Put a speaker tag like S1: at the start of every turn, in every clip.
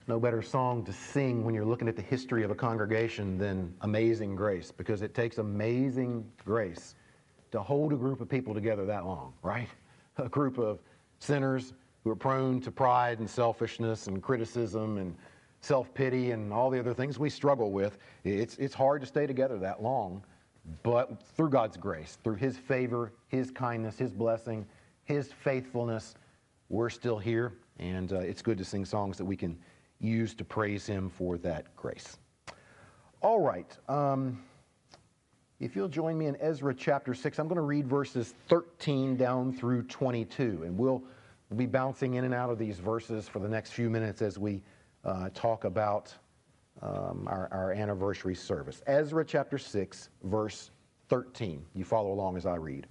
S1: No better song to sing when you're looking at the history of a congregation than Amazing Grace, because it takes amazing grace to hold a group of people together that long, right? A group of sinners who are prone to pride and selfishness and criticism and self-pity and all the other things we struggle with. It's hard to stay together that long, but through God's grace, through His favor, His kindness, His blessing, His faithfulness, we're still here, and it's good to sing songs that we can use to praise Him for that grace. All right. If you'll join me in Ezra chapter 6, I'm going to read verses 13 down through 22, and we'll be bouncing in and out of these verses for the next few minutes as we talk about our anniversary service. Ezra chapter 6, verse 13. You follow along as I read.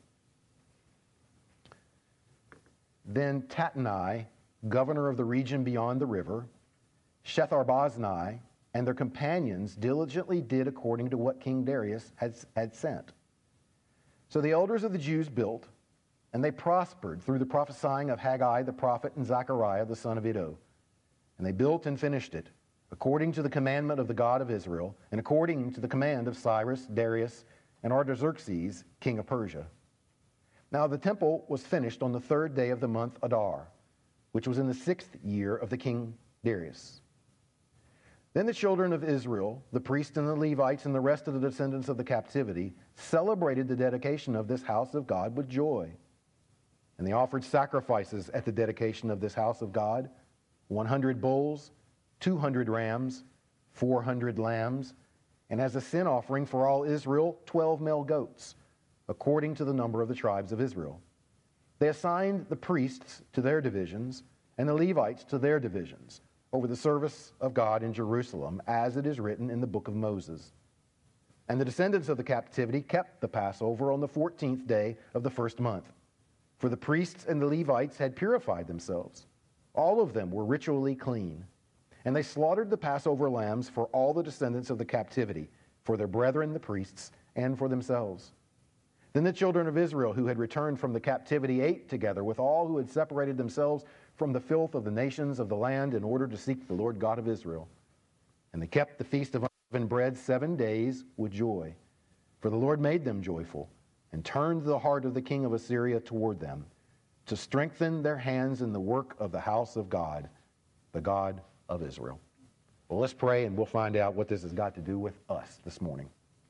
S1: Then Tattenai, governor of the region beyond the river, Shethar-boznai, and their companions diligently did according to what King Darius had sent. So the elders of the Jews built, and they prospered through the prophesying of Haggai the prophet and Zechariah the son of Iddo. And they built and finished it, according to the commandment of the God of Israel, and according to the command of Cyrus, Darius, and Artaxerxes, king of Persia. Now the temple was finished on the 3rd day of the month Adar, which was in the 6th year of the king Darius. Then the children of Israel, the priests and the Levites and the rest of the descendants of the captivity, celebrated the dedication of this house of God with joy. And they offered sacrifices at the dedication of this house of God, 100 bulls, 200 rams, 400 lambs, and as a sin offering for all Israel, 12 male goats, according to the number of the tribes of Israel. They assigned the priests to their divisions and the Levites to their divisions, over the service of God in Jerusalem, as it is written in the book of Moses. And the descendants of the captivity kept the Passover on the 14th day of the 1st month. For the priests and the Levites had purified themselves. All of them were ritually clean. And they slaughtered the Passover lambs for all the descendants of the captivity, for their brethren the priests, and for themselves. Then the children of Israel who had returned from the captivity ate together with all who had separated themselves from the filth of the nations of the land in order to seek the Lord God of Israel. And they kept the feast of unleavened bread 7 days with joy. For the Lord made them joyful and turned the heart of the king of Assyria toward them to strengthen their hands in the work of the house of God, the God of Israel. Well, let's pray and we'll find out what this has got to do with us this morning.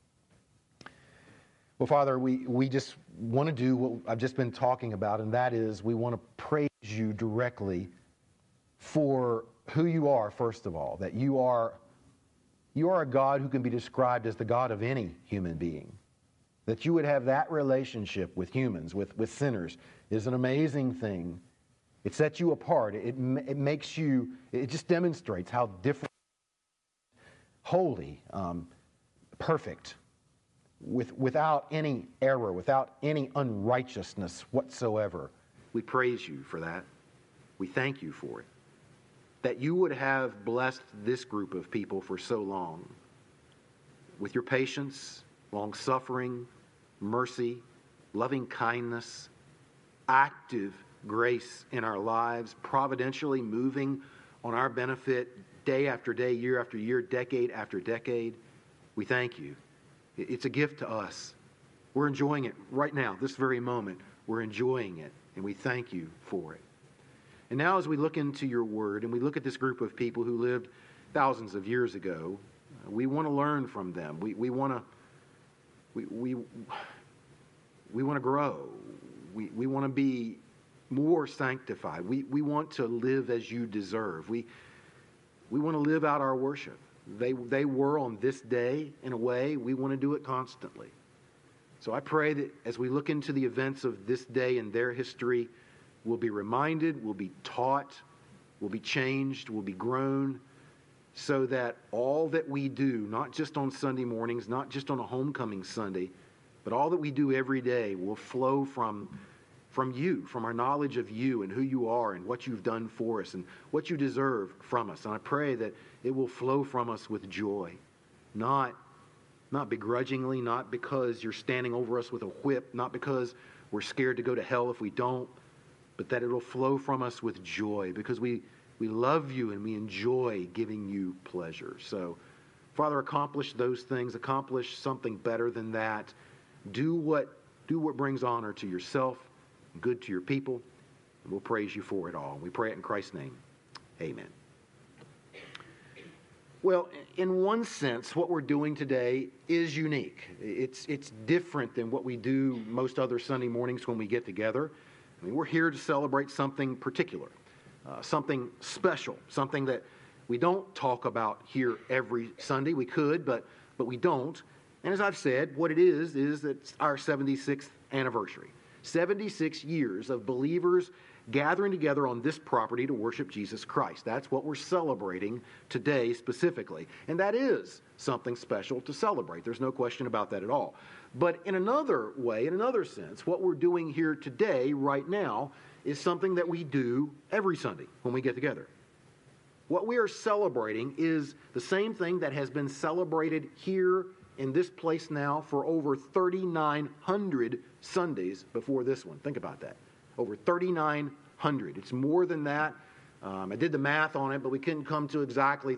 S1: Well, Father, we just want to do what I've just been talking about, and that is we want to praise you directly for who you are, first of all, that you are a God who can be described as the God of any human being. That you would have that relationship with humans, with sinners, is an amazing thing. It sets you apart. It makes you, it just demonstrates how different, holy, perfect, without any error, without any unrighteousness whatsoever. We praise you for that. We thank you for it. That you would have blessed this group of people for so long with your patience, long-suffering, mercy, loving kindness, active grace in our lives, providentially moving on our benefit day after day, year after year, decade after decade. We thank you. It's a gift to us. We're enjoying it right now, this very moment. We're enjoying it, and we thank you for it. And now as we look into your word, and we look at this group of people who lived thousands of years ago, we want to learn from them. We want to grow. We want to be more sanctified. We want to live as you deserve. We want to live out our worship. They were on this day in a way. We want to do it constantly. So I pray that as we look into the events of this day and their history, we'll be reminded, we'll be taught, we'll be changed, we'll be grown, so that all that we do, not just on Sunday mornings, not just on a homecoming Sunday, but all that we do every day will flow from you, from our knowledge of you and who you are and what you've done for us and what you deserve from us. And I pray that it will flow from us with joy, not begrudgingly, not because you're standing over us with a whip, not because we're scared to go to hell if we don't, but that it'll flow from us with joy because we
S2: We love you and we enjoy giving you pleasure. So, Father, accomplish those things. Accomplish something better than that. Do what brings honor to yourself, good to your people, and we'll praise you for it all. We pray it in Christ's name. Amen. Well, in one sense, what we're doing today is unique. It's different than what we do most other Sunday mornings when we get together. I mean, we're here to celebrate something particular, something special, something that we don't talk about here every Sunday. We could, but we don't. And as I've said, what it is it's our 76th anniversary. 76 years of believers gathering together on this property to worship Jesus Christ. That's what we're celebrating today specifically. And that is something special to celebrate. There's no question about that at all. But in another way, in another sense, what we're doing here today, right now, is something that we do every Sunday when we get together. What we are celebrating is the same thing that has been celebrated here in this place now for over 3,900 Sundays before this one. Think about that. Over 3,900. It's more than that. I did the math on it, but we couldn't come to exactly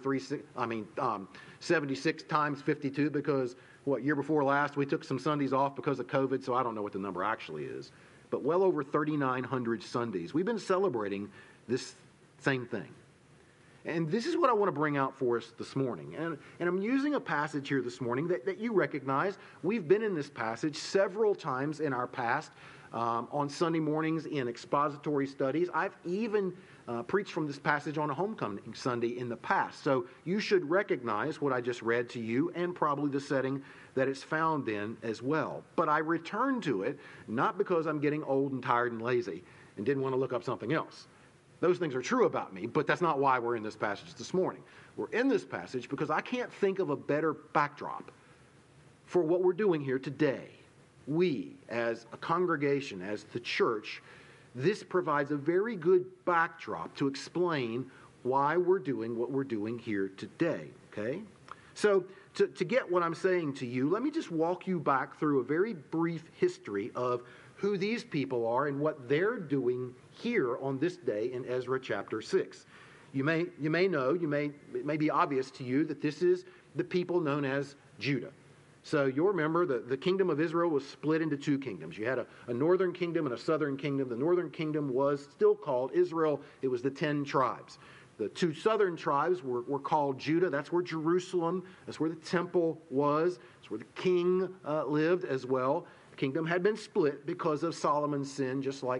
S2: 76 times 52 because, year before last, we took some Sundays off because of COVID, so I don't know what the number actually is. But well over 3,900 Sundays. We've been celebrating this same thing. And this is what I want to bring out for us this morning. And I'm using a passage here this morning that you recognize. We've been in this passage several times in our past on Sunday mornings in expository studies. I've even preached from this passage on a homecoming Sunday in the past. So you should recognize what I just read to you and probably the setting that it's found in as well. But I return to it not because I'm getting old and tired and lazy and didn't want to look up something else. Those things are true about me, but that's not why we're in this passage this morning. We're in this passage because I can't think of a better backdrop for what we're doing here today. We, as a congregation, as the church, this provides a very good backdrop to explain why we're doing what we're doing here today, okay? So, to get what I'm saying to you, let me just walk you back through a very brief history of who these people are and what they're doing here on this day in Ezra chapter 6. You may know, it may be obvious to you that this is the people known as Judah. So you'll remember the kingdom of Israel was split into two kingdoms. You had a northern kingdom and a southern kingdom. The northern kingdom was still called Israel. It was the 10 tribes. The two southern tribes were called Judah. That's where Jerusalem, that's where the temple was. That's where the king lived as well. The kingdom had been split because of Solomon's sin, just like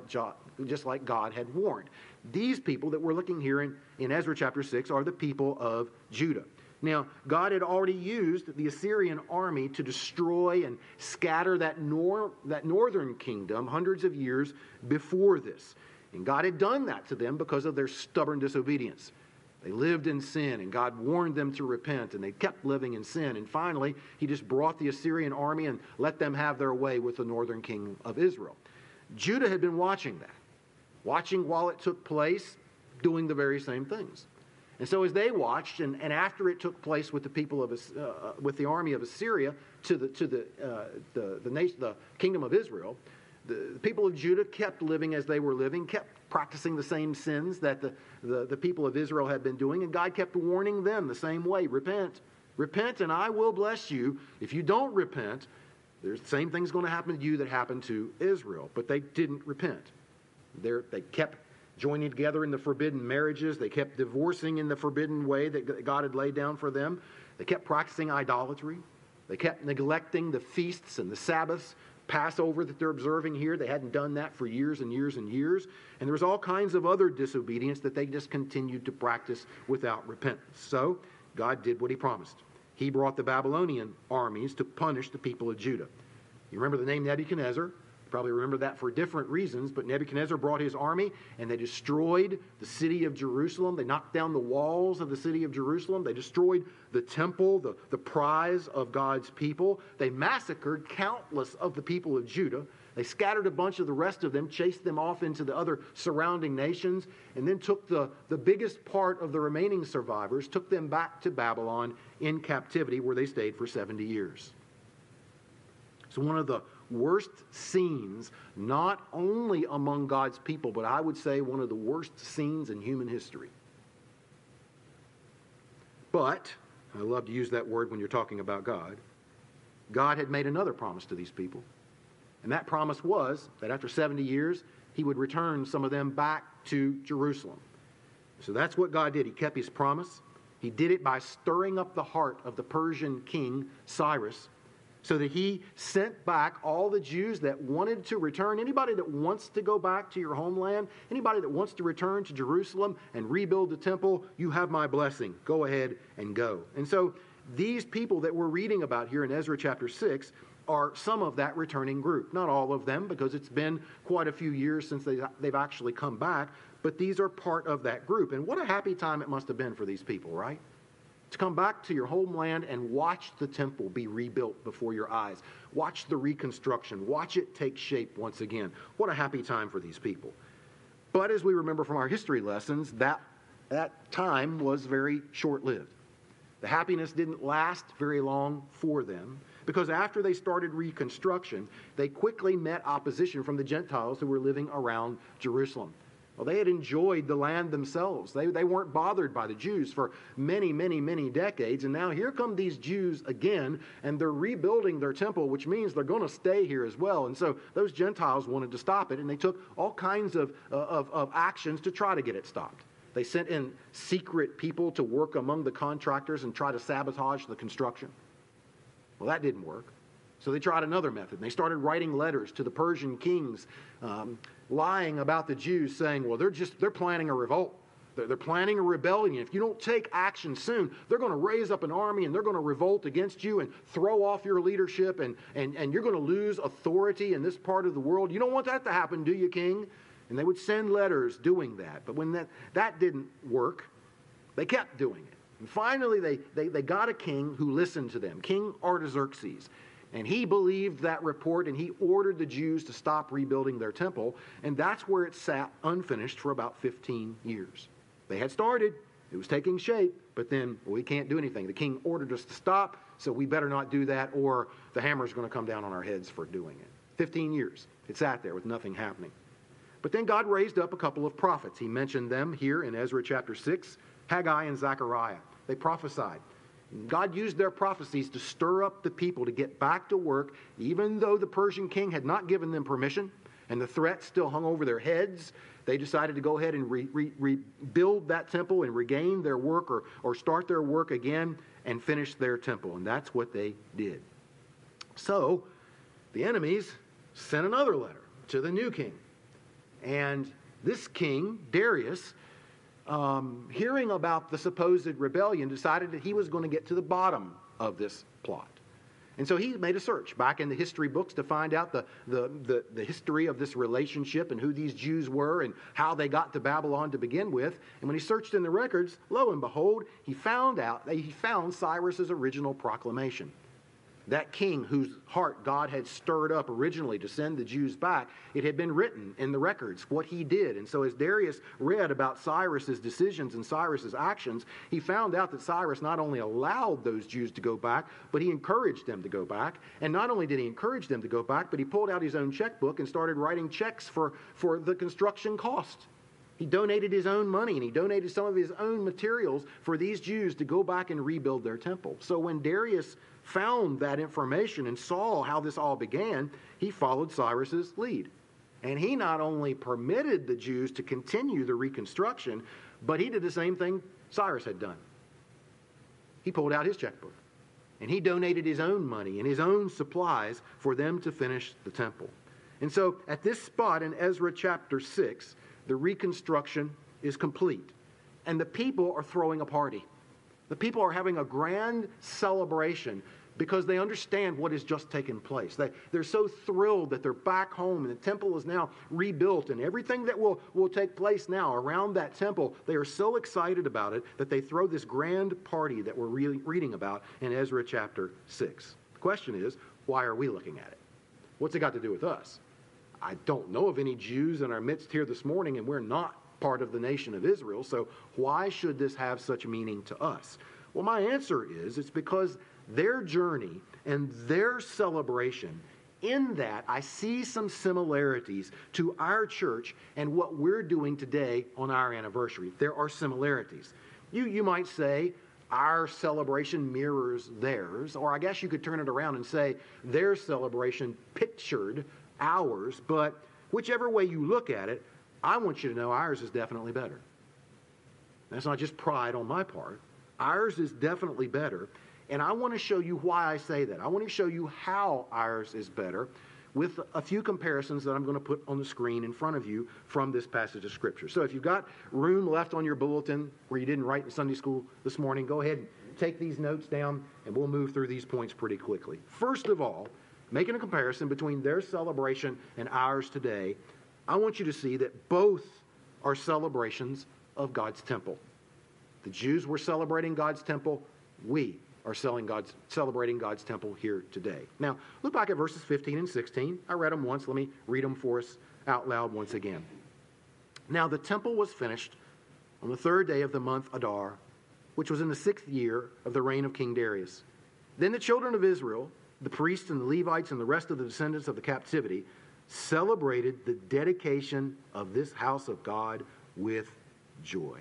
S2: God had warned. These people that we're looking here in Ezra chapter 6 are the people of Judah. Now, God had already used the Assyrian army to destroy and scatter that northern kingdom hundreds of years before this. And God had done that to them because of their stubborn disobedience. They lived in sin, and God warned them to repent, and they kept living in sin. And finally, he just brought the Assyrian army and let them have their way with the northern king of Israel. Judah had been watching that, watching while it took place, doing the very same things. And so as they watched, and after it took place with the people of with the army of Assyria to the kingdom of Israel, the people of Judah kept living as they were living, kept practicing the same sins that the people of Israel had been doing, and God kept warning them the same way: repent, and I will bless you. If you don't repent, the same thing's going to happen to you that happened to Israel. But they didn't repent. They kept joining together in the forbidden marriages. They kept divorcing in the forbidden way that God had laid down for them. They kept practicing idolatry. They kept neglecting the feasts and the Sabbaths, Passover that they're observing here. They hadn't done that for years and years and years. And there was all kinds of other disobedience that they just continued to practice without repentance. So God did what he promised. He brought the Babylonian armies to punish the people of Judah. You remember the name Nebuchadnezzar? You probably remember that for different reasons, but Nebuchadnezzar brought his army and they destroyed the city of Jerusalem. They knocked down the walls of the city of Jerusalem. They destroyed the temple, the prize of God's people. They massacred countless of the people of Judah. They scattered a bunch of the rest of them, chased them off into the other surrounding nations, and then took the biggest part of the remaining survivors, took them back to Babylon in captivity, where they stayed for 70 years. So one of the worst scenes, not only among God's people, but I would say one of the worst scenes in human history. But, I love to use that word when you're talking about God, God had made another promise to these people. And that promise was that after 70 years, he would return some of them back to Jerusalem. So that's what God did. He kept his promise. He did it by stirring up the heart of the Persian king, Cyrus, so that he sent back all the Jews that wanted to return. Anybody that wants to go back to your homeland, anybody that wants to return to Jerusalem and rebuild the temple, you have my blessing. Go ahead and go. And so these people that we're reading about here in Ezra chapter 6 are some of that returning group. Not all of them, because it's been quite a few years since they've actually come back, but these are part of that group. And what a happy time it must have been for these people, right? To come back to your homeland and watch the temple be rebuilt before your eyes. Watch the reconstruction. Watch it take shape once again. What a happy time for these people. But as we remember from our history lessons, that time was very short-lived. The happiness didn't last very long for them, because after they started reconstruction, they quickly met opposition from the Gentiles who were living around Jerusalem. Well, they had enjoyed the land themselves. They weren't bothered by the Jews for many, many, many decades. And now here come these Jews again, and they're rebuilding their temple, which means they're going to stay here as well. And so those Gentiles wanted to stop it, and they took all kinds of actions to try to get it stopped. They sent in secret people to work among the contractors and try to sabotage the construction. Well, that didn't work. So they tried another method. They started writing letters to the Persian kings, lying about the Jews, saying, well, they're planning a revolt. They're planning a rebellion. If you don't take action soon, they're going to raise up an army and they're going to revolt against you and throw off your leadership, and you're going to lose authority in this part of the world. You don't want that to happen, do you, king? And they would send letters doing that. But when that didn't work, they kept doing it. And finally, they got a king who listened to them, King Artaxerxes. And he believed that report, and he ordered the Jews to stop rebuilding their temple. And that's where it sat unfinished for about 15 years. They had started. It was taking shape. But then, we can't do anything. The king ordered us to stop, so we better not do that, or the hammer's going to come down on our heads for doing it. 15 years. It sat there with nothing happening. But then God raised up a couple of prophets. He mentioned them here in Ezra chapter 6, Haggai and Zechariah. They prophesied. God used their prophecies to stir up the people to get back to work, even though the Persian king had not given them permission and the threat still hung over their heads. They decided to go ahead and rebuild that temple and regain their work, or start their work again and finish their temple. And that's what they did. So the enemies sent another letter to the new king. And this king, Darius, hearing about the supposed rebellion, decided that he was going to get to the bottom of this plot. And so he made a search back in the history books to find out the history of this relationship and who these Jews were and how they got to Babylon to begin with. And when he searched in the records, lo and behold, he found Cyrus's original proclamation. That king whose heart God had stirred up originally to send the Jews back, it had been written in the records what he did. And so as Darius read about Cyrus's decisions and Cyrus's actions, he found out that Cyrus not only allowed those Jews to go back, but he encouraged them to go back. And not only did he encourage them to go back, but he pulled out his own checkbook and started writing checks for the construction cost. He donated his own money, and he donated some of his own materials for these Jews to go back and rebuild their temple. So when Darius found that information and saw how this all began, he followed Cyrus's lead. And he not only permitted the Jews to continue the reconstruction, but he did the same thing Cyrus had done. He pulled out his checkbook, and he donated his own money and his own supplies for them to finish the temple. And so at this spot in Ezra chapter 6, the reconstruction is complete, and the people are throwing a party. The people are having a grand celebration because they understand what has just taken place. They're so thrilled that they're back home and the temple is now rebuilt, and everything that will take place now around that temple, they are so excited about it that they throw this grand party that we're reading about in Ezra chapter 6. The question is, why are we looking at it? What's it got to do with us? I don't know of any Jews in our midst here this morning, and we're not part of the nation of Israel, so why should this have such meaning to us? Well, my answer is it's because their journey and their celebration, in that I see some similarities to our church and what we're doing today on our anniversary. There are similarities. You might say, our celebration mirrors theirs, or I guess you could turn it around and say their celebration pictured ours, but whichever way you look at it, I want you to know ours is definitely better. That's not just pride on my part. Ours is definitely better, and I want to show you why I say that. I want to show you how ours is better with a few comparisons that I'm going to put on the screen in front of you from this passage of Scripture. So if you've got room left on your bulletin where you didn't write in Sunday school this morning, go ahead and take these notes down, and we'll move through these points pretty quickly. First of all, making a comparison between their celebration and ours today, I want you to see that both are celebrations of God's temple. The Jews were celebrating God's temple. We are celebrating God's temple here today. Now, look back at verses 15 and 16. I read them once. Let me read them for us out loud once again. Now, the temple was finished on the 3rd day of the month Adar, which was in the 6th year of the reign of King Darius. Then the children of Israel, the priests and the Levites and the rest of the descendants of the captivity, celebrated the dedication of this house of God with joy.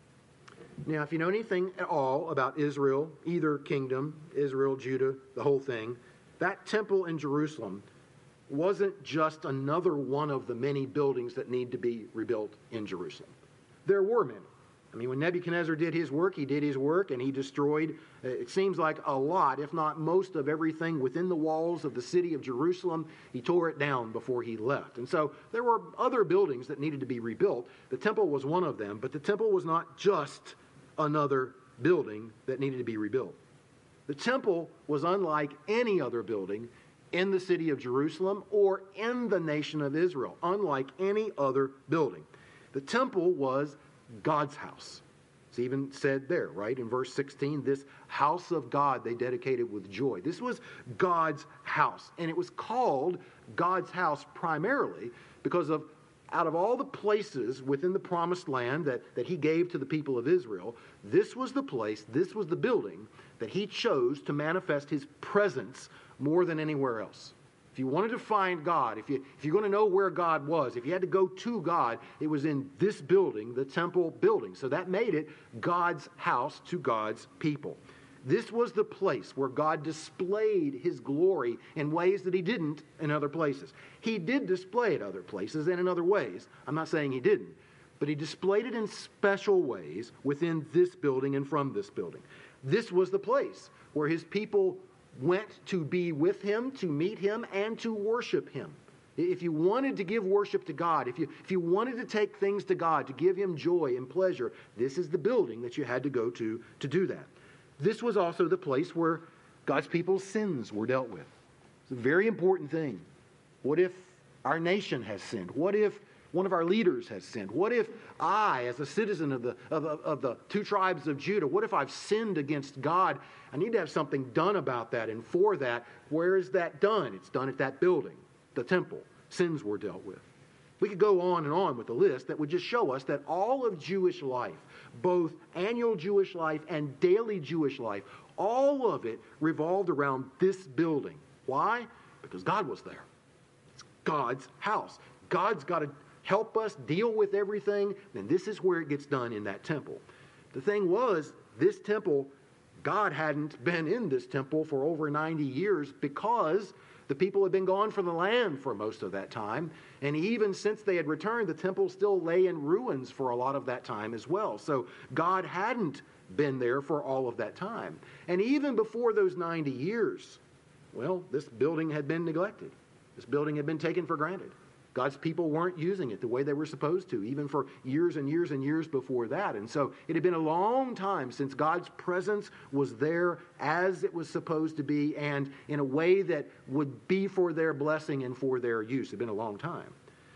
S2: Now, if you know anything at all about Israel, either kingdom, Israel, Judah, the whole thing, that temple in Jerusalem wasn't just another one of the many buildings that need to be rebuilt in Jerusalem. There were many. I mean, when Nebuchadnezzar did his work, he did his work, and he destroyed, it seems like a lot, if not most of everything within the walls of the city of Jerusalem. He tore it down before he left. And so there were other buildings that needed to be rebuilt. The temple was one of them, but the temple was not just another building that needed to be rebuilt. The temple was unlike any other building in the city of Jerusalem or in the nation of Israel, unlike any other building. The temple was God's house. It's even said there, right, in verse 16, this house of God they dedicated with joy. This was God's house, and it was called God's house primarily because of out of all the places within the promised land that he gave to the people of Israel, this was the place, this was the building that he chose to manifest his presence more than anywhere else. If you wanted to find God, if you're going to know where God was, if you had to go to God, it was in this building, the temple building. So that made it God's house to God's people. This was the place where God displayed his glory in ways that he didn't in other places. He did display it other places and in other ways. I'm not saying he didn't. But he displayed it in special ways within this building and from this building. This was the place where his people went to be with him, to meet him, and to worship him. If you wanted to give worship to God, if you wanted to take things to God, to give him joy and pleasure, this is the building that you had to go to do that. This was also the place where God's people's sins were dealt with. It's a very important thing. What if our nation has sinned? What if one of our leaders has sinned? What if I, as a citizen of the two tribes of Judah, what if I've sinned against God? I need to have something done about that. And for that, where is that done? It's done at that building, the temple. Sins were dealt with. We could go on and on with the list that would just show us that all of Jewish life, both annual Jewish life and daily Jewish life, all of it revolved around this building. Why? Because God was there. It's God's house. God's got to help us deal with everything, and this is where it gets done in that temple. The thing was, this temple, God hadn't been in this temple for over 90 years because the people had been gone from the land for most of that time. And even since they had returned, the temple still lay in ruins for a lot of that time as well. So God hadn't been there for all of that time. And even before those 90 years, well, this building had been neglected. This building had been taken for granted. God's people weren't using it the way they were supposed to, even for years and years and years before that. And so it had been a long time since God's presence was there as it was supposed to be and in a way that would be for their blessing and for their use. It had been a long time.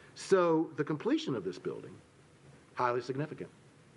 S2: So the completion of this building, highly significant.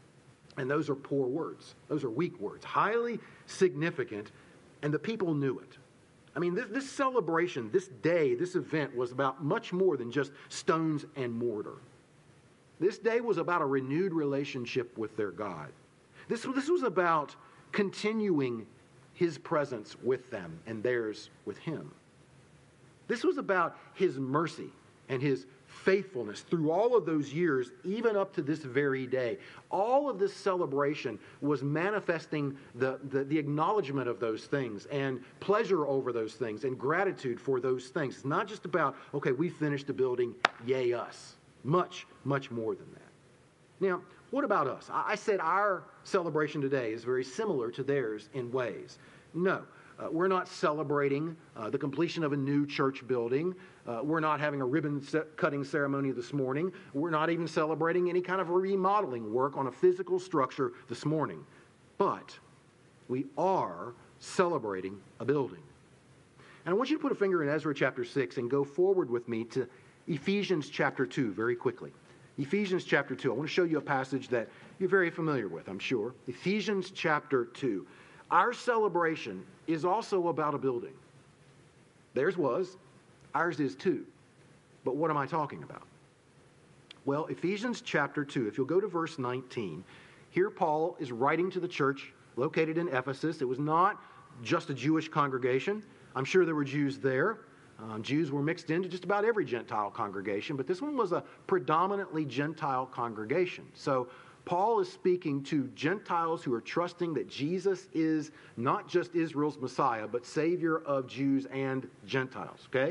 S2: And those are poor words. Those are weak words. Highly significant, and the people knew it. I mean, this celebration, this day, this event was about much more than just stones and mortar. This day was about a renewed relationship with their God. This was about continuing his presence with them and theirs with him. This was about his mercy and his faithfulness through all of those years, even up to this very day. All of this celebration was manifesting the acknowledgement of those things and pleasure over those things and gratitude for those things. It's not just about, okay, we finished the building, yay us. Much, much more than that. Now, what about us? I said our celebration today is very similar to theirs in ways. No. We're not celebrating the completion of a new church building. We're not having a ribbon-cutting ceremony this morning. We're not even celebrating any kind of remodeling work on a physical structure this morning. But we are celebrating a building. And I want you to put a finger in Ezra chapter 6 and go forward with me to Ephesians chapter 2 very quickly. Ephesians chapter 2. I want to show you a passage that you're very familiar with, I'm sure. Ephesians chapter 2. Our celebration is also about a building. Theirs was. Ours is too. But what am I talking about? Well, Ephesians chapter 2, if you'll go to verse 19, here Paul is writing to the church located in Ephesus. It was not just a Jewish congregation. I'm sure there were Jews there. Jews were mixed into just about every Gentile congregation, but this one was a predominantly Gentile congregation. So Paul is speaking to Gentiles who are trusting that Jesus is not just Israel's Messiah, but Savior of Jews and Gentiles, okay?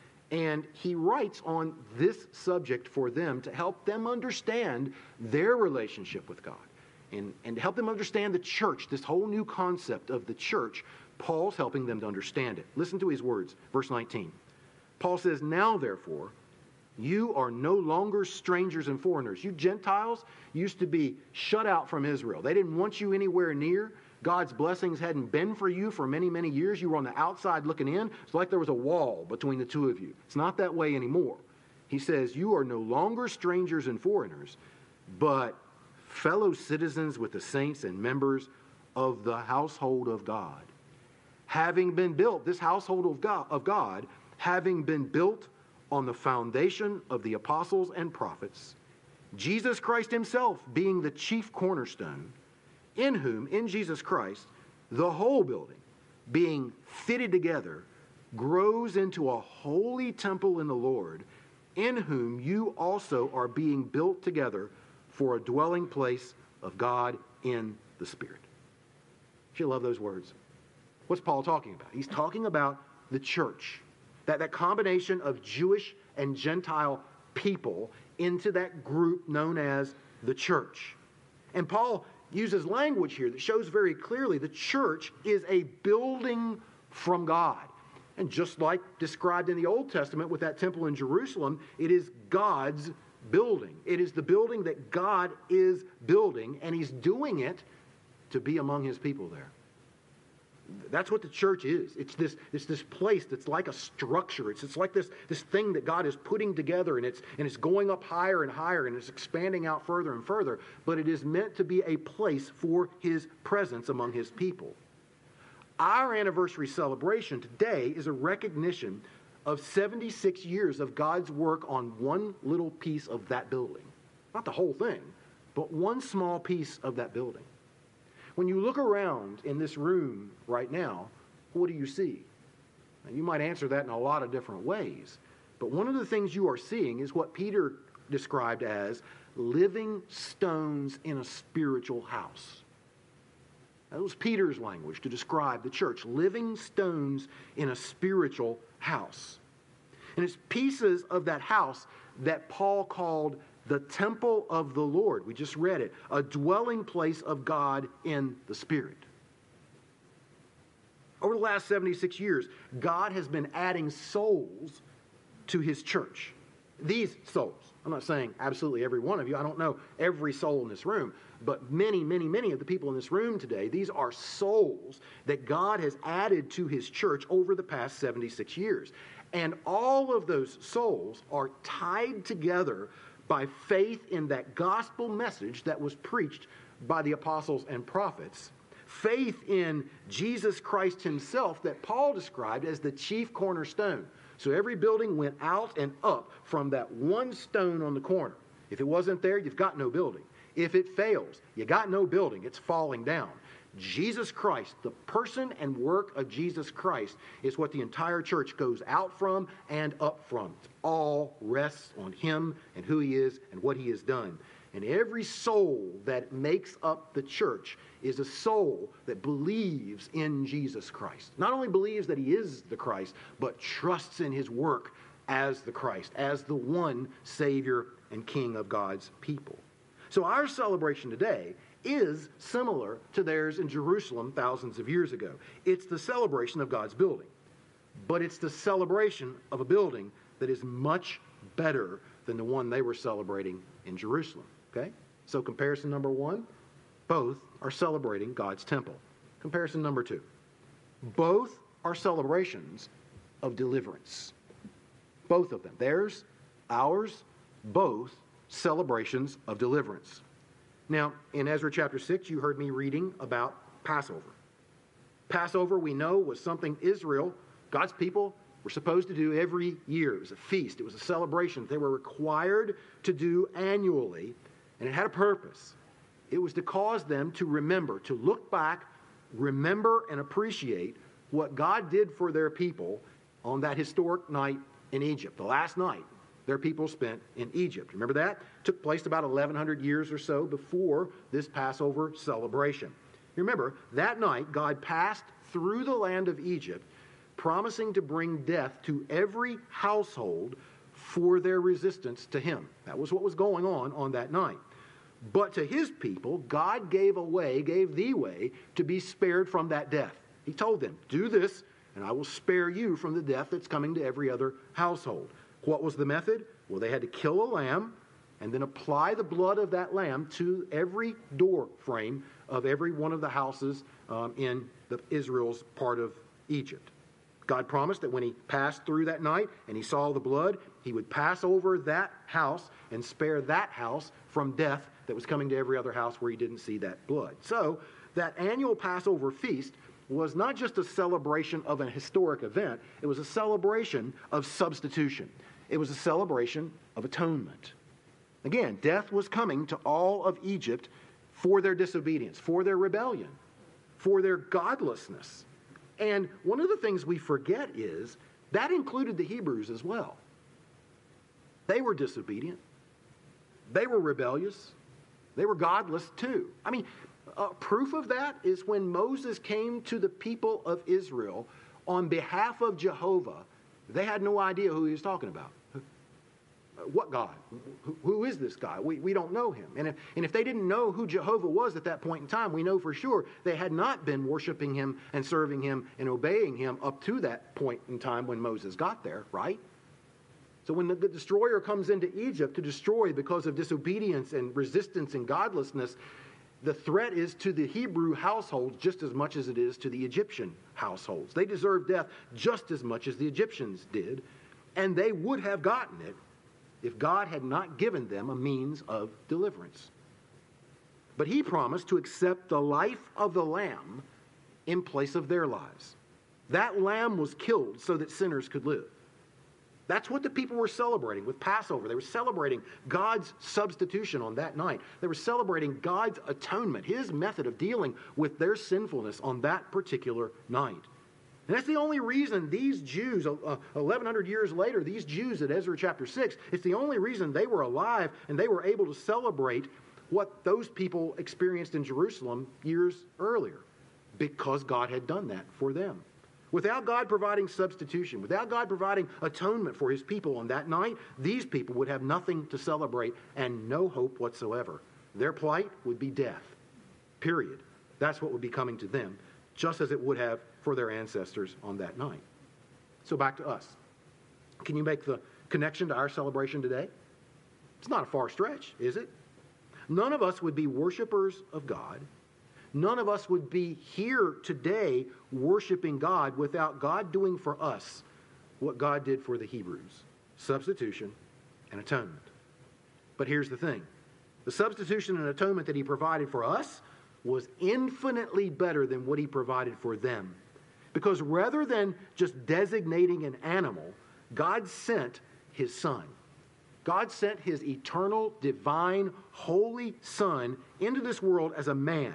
S2: And he writes on this subject for them to help them understand their relationship with God and to help them understand the church, this whole new concept of the church. Paul's helping them to understand it. Listen to his words, verse 19. Paul says, "Now, therefore, you are no longer strangers and foreigners." You Gentiles used to be shut out from Israel. They didn't want you anywhere near. God's blessings hadn't been for you for many, many years. You were on the outside looking in. It's like there was a wall between the two of you. It's not that way anymore. He says, "You are no longer strangers and foreigners, but fellow citizens with the saints and members of the household of God. Having been built," this household of God, having been built on the foundation of the apostles and prophets, Jesus Christ himself being the chief cornerstone, in whom, in Jesus Christ, the whole building, being fitted together, grows into a holy temple in the Lord, in whom you also are being built together for a dwelling place of God in the Spirit. You love those words. What's Paul talking about? He's talking about the church. That combination of Jewish and Gentile people into that group known as the church. And Paul uses language here that shows very clearly the church is a building from God. And just like described in the Old Testament with that temple in Jerusalem, it is God's building. It is the building that God is building, and he's doing it to be among his people there. That's what the church is. It's this place that's like a structure. It's like this thing that God is putting together, and it's going up higher and higher, and it's expanding out further and further. But it is meant to be a place for his presence among his people. Our anniversary celebration today is a recognition of 76 years of God's work on one little piece of that building. Not the whole thing, but one small piece of that building. When you look around in this room right now, what do you see? And you might answer that in a lot of different ways. But one of the things you are seeing is what Peter described as living stones in a spiritual house. That was Peter's language to describe the church, living stones in a spiritual house. And it's pieces of that house that Paul called the temple of the Lord. We just read it. A dwelling place of God in the Spirit. Over the last 76 years, God has been adding souls to his church. These souls. I'm not saying absolutely every one of you. I don't know every soul in this room. But many, many, many of the people in this room today, these are souls that God has added to his church over the past 76 years. And all of those souls are tied together by faith in that gospel message that was preached by the apostles and prophets. Faith in Jesus Christ himself that Paul described as the chief cornerstone. So every building went out and up from that one stone on the corner. If it wasn't there, you've got no building. If it fails, you got no building. It's falling down. Jesus Christ, the person and work of Jesus Christ, is what the entire church goes out from and up from. It all rests on him and who he is and what he has done. And every soul that makes up the church is a soul that believes in Jesus Christ. Not only believes that he is the Christ, but trusts in his work as the Christ, as the one Savior and King of God's people. So our celebration today is similar to theirs in Jerusalem thousands of years ago. It's the celebration of God's building. But it's the celebration of a building that is much better than the one they were celebrating in Jerusalem. Okay? So comparison number one, both are celebrating God's temple. Comparison number two, both are celebrations of deliverance. Both of them. Theirs, ours, both celebrations of deliverance. Now, in Ezra chapter 6, you heard me reading about Passover. Passover, we know, was something Israel, God's people, were supposed to do every year. It was a feast. It was a celebration they were required to do annually, and it had a purpose. It was to cause them to remember, to look back, remember, and appreciate what God did for their people on that historic night in Egypt, the last night their people spent in Egypt. Remember that? It took place about 1,100 years or so before this Passover celebration. Remember, that night God passed through the land of Egypt, promising to bring death to every household for their resistance to him. That was what was going on that night. But to his people, God gave the way to be spared from that death. He told them, do this, and I will spare you from the death that's coming to every other household. What was the method? Well, they had to kill a lamb and then apply the blood of that lamb to every door frame of every one of the houses in Israel's part of Egypt. God promised that when he passed through that night and he saw the blood, he would pass over that house and spare that house from death that was coming to every other house where he didn't see that blood. So that annual Passover feast was not just a celebration of an historic event, it was a celebration of substitution. It was a celebration of atonement. Again, death was coming to all of Egypt for their disobedience, for their rebellion, for their godlessness. And one of the things we forget is that included the Hebrews as well. They were disobedient. They were rebellious. They were godless too. I mean, proof of that is when Moses came to the people of Israel on behalf of Jehovah, they had no idea who he was talking about. What God? Who is this guy? We don't know him. And if they didn't know who Jehovah was at that point in time, we know for sure they had not been worshiping him and serving him and obeying him up to that point in time when Moses got there, right? So when the destroyer comes into Egypt to destroy because of disobedience and resistance and godlessness, the threat is to the Hebrew households just as much as it is to the Egyptian households. They deserve death just as much as the Egyptians did, and they would have gotten it if God had not given them a means of deliverance. But he promised to accept the life of the lamb in place of their lives. That lamb was killed so that sinners could live. That's what the people were celebrating with Passover. They were celebrating God's substitution on that night. They were celebrating God's atonement, his method of dealing with their sinfulness on that particular night. And that's the only reason these Jews, 1,100 years later, these Jews at Ezra chapter 6, it's the only reason they were alive and they were able to celebrate what those people experienced in Jerusalem years earlier, because God had done that for them. Without God providing substitution, without God providing atonement for his people on that night, these people would have nothing to celebrate and no hope whatsoever. Their plight would be death, period. That's what would be coming to them, just as it would have for their ancestors on that night. So back to us. Can you make the connection to our celebration today? It's not a far stretch, is it? None of us would be worshipers of God. None of us would be here today worshiping God without God doing for us what God did for the Hebrews: substitution and atonement. But here's the thing. The substitution and atonement that he provided for us was infinitely better than what he provided for them. Because rather than just designating an animal, God sent his Son. God sent his eternal, divine, holy Son into this world as a man.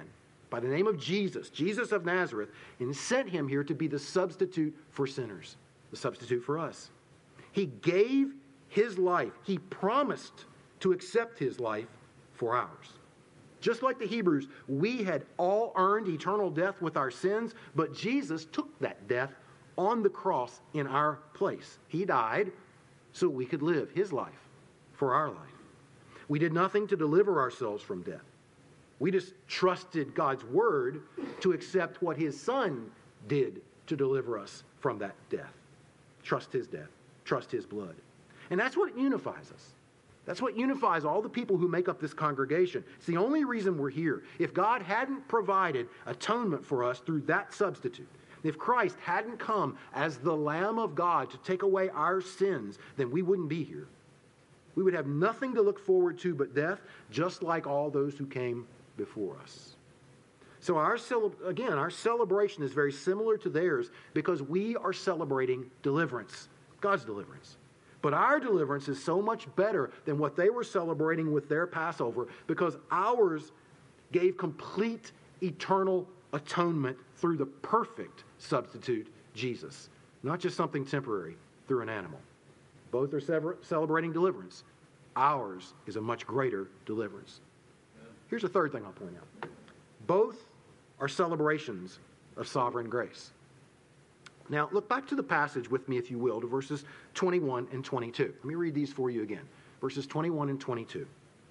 S2: by the name of Jesus, Jesus of Nazareth, and sent him here to be the substitute for sinners, the substitute for us. He gave his life. He promised to accept his life for ours. Just like the Hebrews, we had all earned eternal death with our sins, but Jesus took that death on the cross in our place. He died so we could live his life for our life. We did nothing to deliver ourselves from death. We just trusted God's word to accept what his Son did to deliver us from that death. Trust his death. Trust his blood. And that's what unifies us. That's what unifies all the people who make up this congregation. It's the only reason we're here. If God hadn't provided atonement for us through that substitute, if Christ hadn't come as the Lamb of God to take away our sins, then we wouldn't be here. We would have nothing to look forward to but death, just like all those who came before us. So our celebration is very similar to theirs because we are celebrating deliverance, God's deliverance. But our deliverance is so much better than what they were celebrating with their Passover because ours gave complete eternal atonement through the perfect substitute, Jesus. Not just something temporary through an animal. Both are celebrating deliverance. Ours is a much greater deliverance. Here's a third thing I'll point out. Both are celebrations of sovereign grace. Now, look back to the passage with me, if you will, to verses 21 and 22. Let me read these for you again. Verses 21 and 22.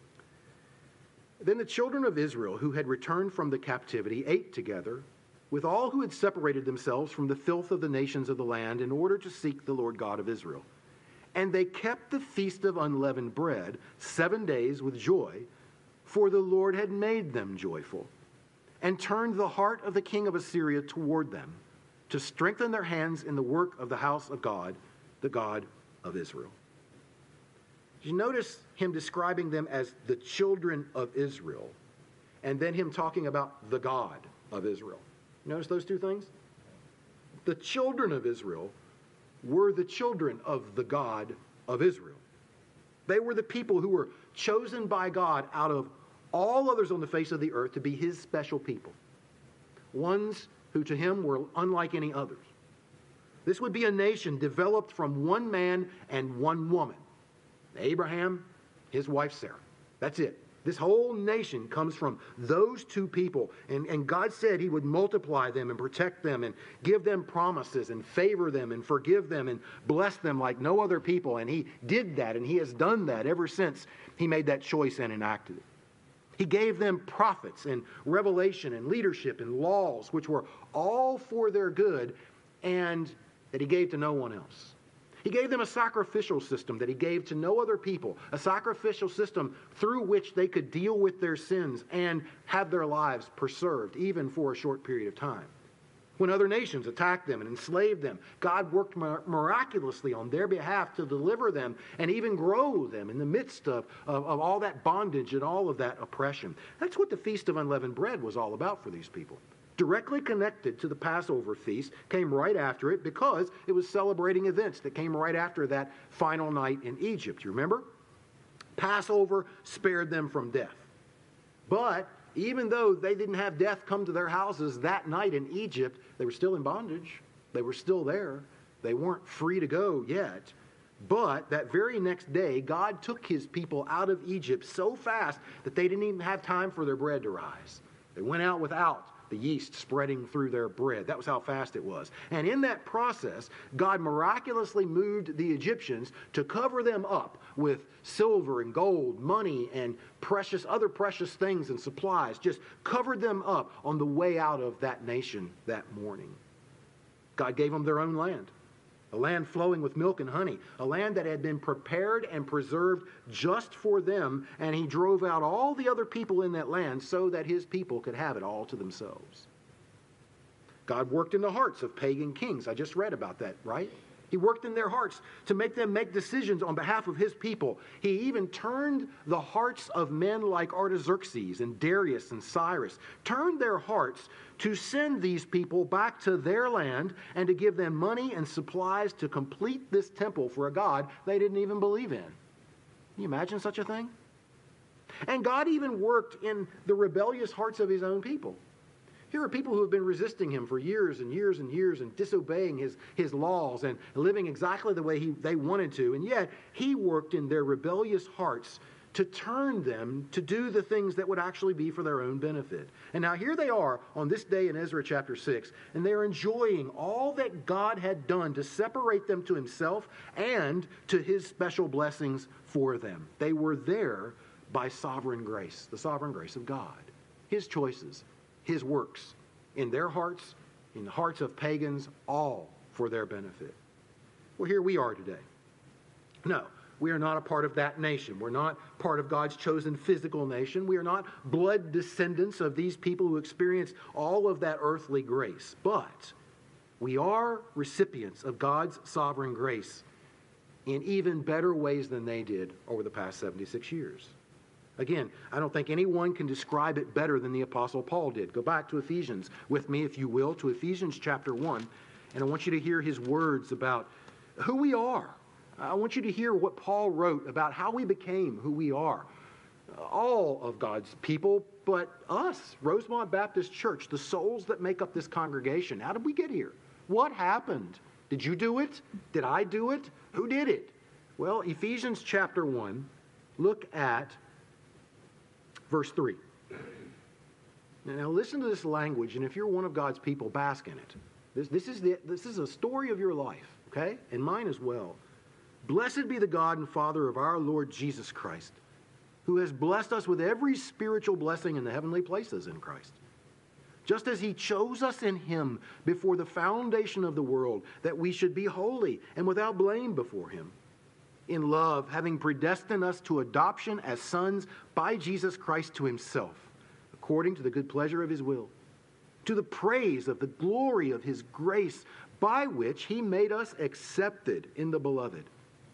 S2: Then the children of Israel who had returned from the captivity ate together with all who had separated themselves from the filth of the nations of the land in order to seek the Lord God of Israel. And they kept the feast of unleavened bread 7 days with joy, for the Lord had made them joyful, and turned the heart of the king of Assyria toward them, to strengthen their hands in the work of the house of God, the God of Israel. You notice him describing them as the children of Israel, and then him talking about the God of Israel. Notice those two things? The children of Israel were the children of the God of Israel. They were the people who were chosen by God out of all others on the face of the earth to be his special people. Ones who to him were unlike any others. This would be a nation developed from one man and one woman. Abraham, his wife Sarah. That's it. This whole nation comes from those two people. And God said he would multiply them and protect them and give them promises and favor them and forgive them and bless them like no other people. And he did that, and he has done that ever since he made that choice and enacted it. He gave them prophets and revelation and leadership and laws, which were all for their good, and that he gave to no one else. He gave them a sacrificial system that he gave to no other people, a sacrificial system through which they could deal with their sins and have their lives preserved, even for a short period of time. When other nations attacked them and enslaved them, God worked miraculously on their behalf to deliver them and even grow them in the midst of all that bondage and all of that oppression. That's what the Feast of Unleavened Bread was all about for these people. Directly connected to the Passover feast came right after it because it was celebrating events that came right after that final night in Egypt. You remember? Passover spared them from death. But even though they didn't have death come to their houses that night in Egypt, they were still in bondage. They were still there. They weren't free to go yet. But that very next day, God took his people out of Egypt so fast that they didn't even have time for their bread to rise. They went out without the yeast spreading through their bread. That was how fast it was. And in that process, God miraculously moved the Egyptians to cover them up with silver and gold, money, and other precious things and supplies. Just covered them up on the way out of that nation that morning. God gave them their own land. A land flowing with milk and honey, a land that had been prepared and preserved just for them, and he drove out all the other people in that land so that his people could have it all to themselves. God worked in the hearts of pagan kings. I just read about that, right? He worked in their hearts to make them make decisions on behalf of his people. He even turned the hearts of men like Artaxerxes and Darius and Cyrus, turned their hearts to send these people back to their land and to give them money and supplies to complete this temple for a God they didn't even believe in. Can you imagine such a thing? And God even worked in the rebellious hearts of his own people. Here are people who have been resisting him for years and years and years and disobeying his laws and living exactly the way they wanted to. And yet, he worked in their rebellious hearts to turn them to do the things that would actually be for their own benefit. And now here they are on this day in Ezra chapter 6, and they are enjoying all that God had done to separate them to himself and to his special blessings for them. They were there by sovereign grace, the sovereign grace of God, his choices, his works in their hearts, in the hearts of pagans, all for their benefit. Well, here we are today. No, we are not a part of that nation. We're not part of God's chosen physical nation. We are not blood descendants of these people who experienced all of that earthly grace. But we are recipients of God's sovereign grace in even better ways than they did over the past 76 years. Again, I don't think anyone can describe it better than the Apostle Paul did. Go back to Ephesians with me, if you will, to Ephesians chapter 1, and I want you to hear his words about who we are. I want you to hear what Paul wrote about how we became who we are. All of God's people, but us, Rosemont Baptist Church, the souls that make up this congregation. How did we get here? What happened? Did you do it? Did I do it? Who did it? Well, Ephesians chapter 1, look at verse 3. Now listen to this language, and if you're one of God's people, bask in it. This is a story of your life, okay? And mine as well. Blessed be the God and Father of our Lord Jesus Christ, who has blessed us with every spiritual blessing in the heavenly places in Christ. Just as he chose us in him before the foundation of the world, that we should be holy and without blame before him. In love, having predestined us to adoption as sons by Jesus Christ to himself, according to the good pleasure of his will, to the praise of the glory of his grace, by which he made us accepted in the beloved.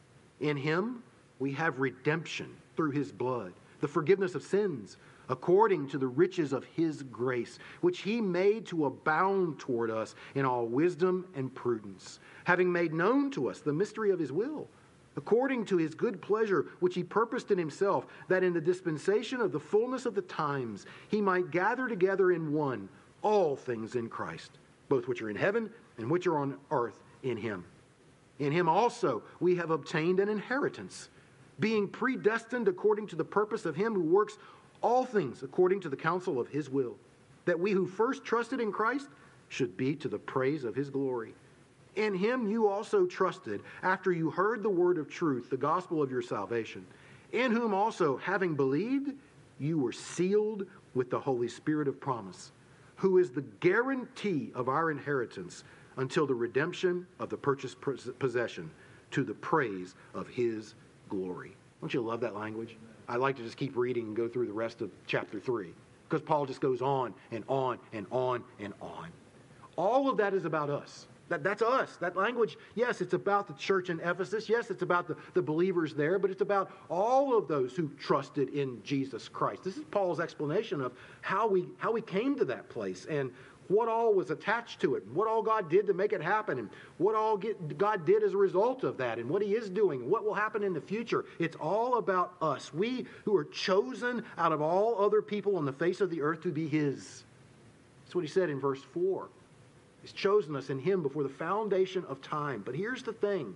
S2: In him we have redemption through his blood, the forgiveness of sins, according to the riches of his grace, which he made to abound toward us in all wisdom and prudence, having made known to us the mystery of his will, according to his good pleasure, which he purposed in himself, that in the dispensation of the fullness of the times he might gather together in one all things in Christ, both which are in heaven and which are on earth in him. In him also we have obtained an inheritance, being predestined according to the purpose of him who works all things according to the counsel of his will, that we who first trusted in Christ should be to the praise of his glory. In him you also trusted, after you heard the word of truth, the gospel of your salvation, in whom also, having believed, you were sealed with the Holy Spirit of promise, who is the guarantee of our inheritance until the redemption of the purchased possession, to the praise of his glory. Don't you love that language? I like to just keep reading and go through the rest of chapter 3, because Paul just goes on and on and on and on. All of that is about us. That's us. That language, yes, it's about the church in Ephesus. Yes, it's about the believers there, but it's about all of those who trusted in Jesus Christ. This is Paul's explanation of how we came to that place and what all was attached to it, and what all God did to make it happen, and what all God did as a result of that, and what he is doing, and what will happen in the future. It's all about us. We who are chosen out of all other people on the face of the earth to be his. That's what he said in verse 4. He's chosen us in him before the foundation of time. But here's the thing.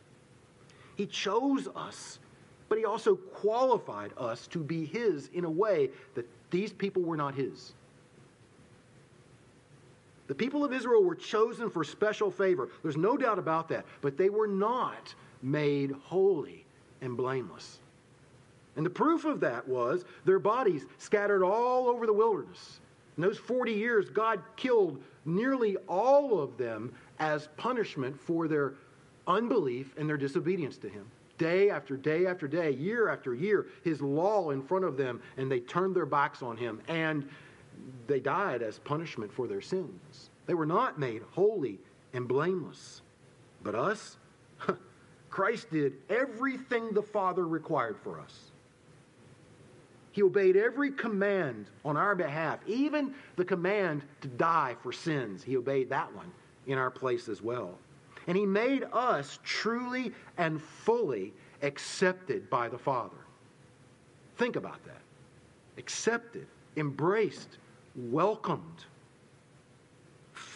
S2: He chose us, but he also qualified us to be his in a way that these people were not his. The people of Israel were chosen for special favor. There's no doubt about that. But they were not made holy and blameless. And the proof of that was their bodies scattered all over the wilderness. In those 40 years, God killed nearly all of them as punishment for their unbelief and their disobedience to him. Day after day after day, year after year, his law in front of them, and they turned their backs on him, and they died as punishment for their sins. They were not made holy and blameless. But us, Christ did everything the Father required for us. He obeyed every command on our behalf, even the command to die for sins. He obeyed that one in our place as well. And he made us truly and fully accepted by the Father. Think about that. Accepted, embraced, welcomed.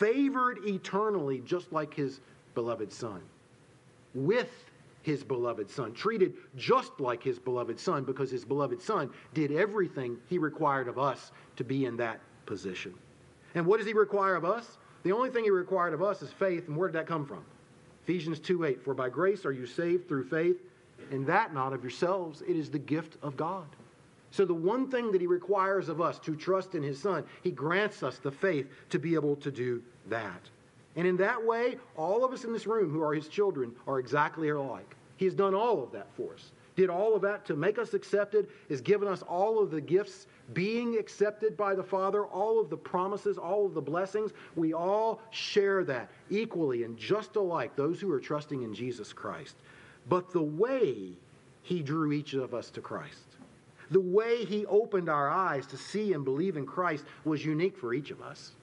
S2: favored eternally just like his beloved Son, with his beloved Son, treated just like his beloved Son because his beloved Son did everything he required of us to be in that position. And what does he require of us? The only thing he required of us is faith, and where did that come from? Ephesians 2:8, for by grace are you saved through faith, and that not of yourselves, it is the gift of God. So the one thing that he requires of us, to trust in his Son, he grants us the faith to be able to do that. And in that way, all of us in this room who are his children are exactly alike. He has done all of that for us. Did all of that to make us accepted, has given us all of the gifts, being accepted by the Father, all of the promises, all of the blessings. We all share that equally and just alike, those who are trusting in Jesus Christ. But the way he drew each of us to Christ, the way he opened our eyes to see and believe in Christ was unique for each of us.